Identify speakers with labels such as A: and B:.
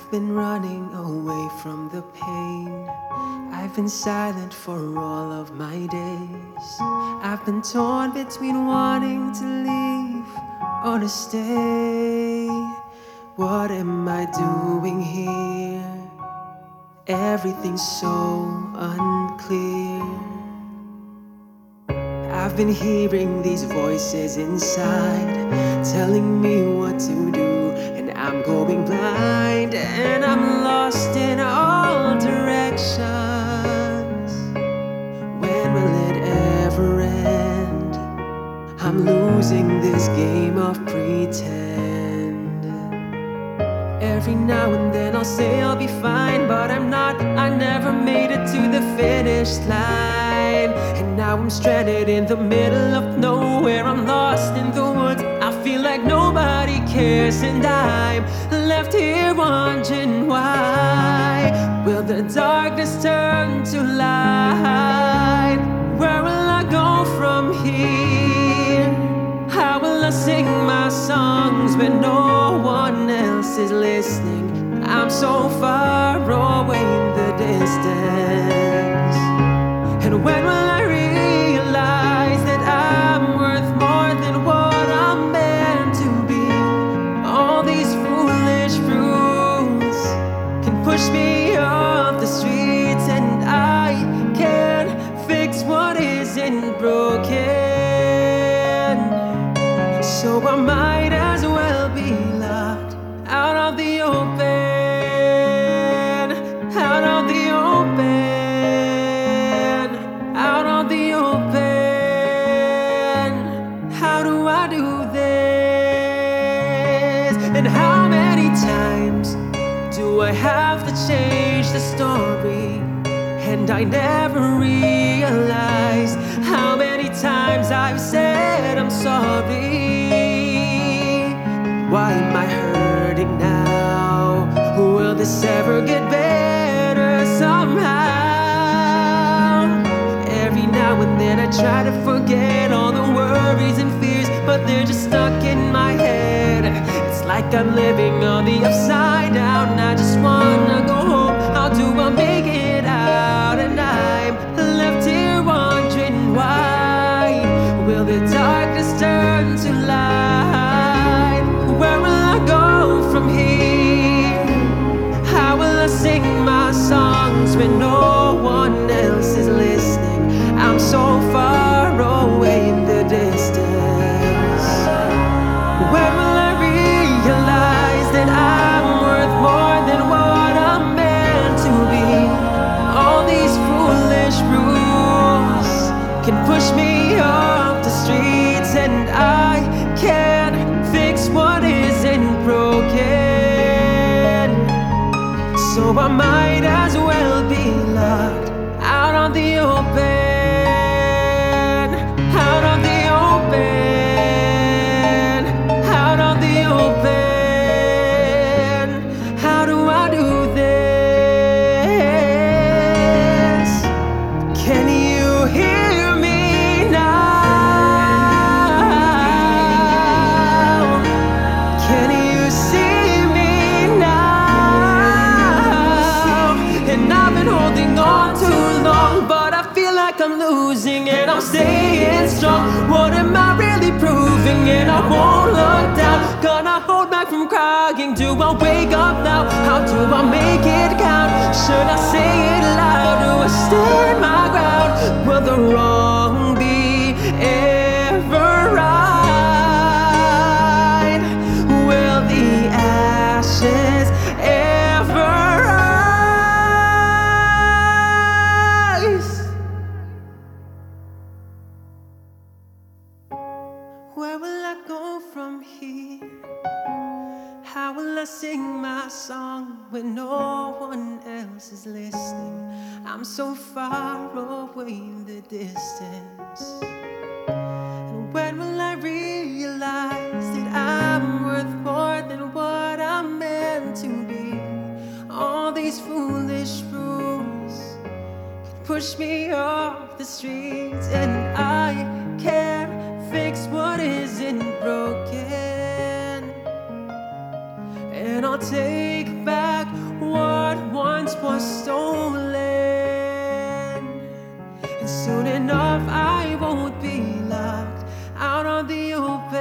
A: I've been running away from the pain. I've been silent for all of my days. I've been torn between wanting to leave or to stay. What am I doing here? Everything's so unclear. I've been hearing these voices inside telling me what to do, and I'm going blind and I'm lost in all directions. When will it ever end? I'm losing this game of pretend. Every now and then I'll say I'll be fine, but I'm not. I never made it to the finish line, and now I'm stranded in the middle of nowhere. I'm lost in the woods. I feel like nobody cares, and I'm left here wondering why. Will the darkness turn to light? Where will I go from here? How will I sing my songs when no one else is listening? I'm so far away in the distance. And when will I realize that I'm worth more than what I'm meant to be? All these foolish rules can push me off the streets, and I can't fix what isn't broken. So I might as well be locked out of the open, out of the open, out of the open. How do I do this? And how many times do I have to change the story? And I never realized how many times I've said I'm sorry. Why am I hurting now? Will this ever get better somehow? Every now and then I try to forget all the worries and fears, but they're just stuck in my head. It's like I'm living on the upside down. I just wanna go home. How do I make it out? And I'm left here wondering why. Will the darkness turn to light? Where will I go from here? How will I sing my songs when no one else is listening? I'm so far away in the distance. When will I realize that I'm worth more than what I'm meant to be? All these foolish rules can push me off the streets, and I can't fix what isn't broken. So I might as well be locked out on the open, out on the open, out on the open. How do I do this? Can you hear me now? Can you see me now? And I've been holding on too long, but I feel like I'm losing, and I'm staying strong. What am I really proving? And I won't look down. Gonna hold back from crying. Do I wake up now? How do I make it count? Should I say it loud? Do I stand my ground? Will the wrong be ever right? Will the ashes ever rise? Where will I go from here? How will I sing my song when no one else is listening? I'm so far away in the distance. And when will I realize that I'm worth more than what I'm meant to be? All these foolish rules can push me off the streets, and I can't fix what isn't broken. And I'll take back And soon enough I won't be locked out on the open.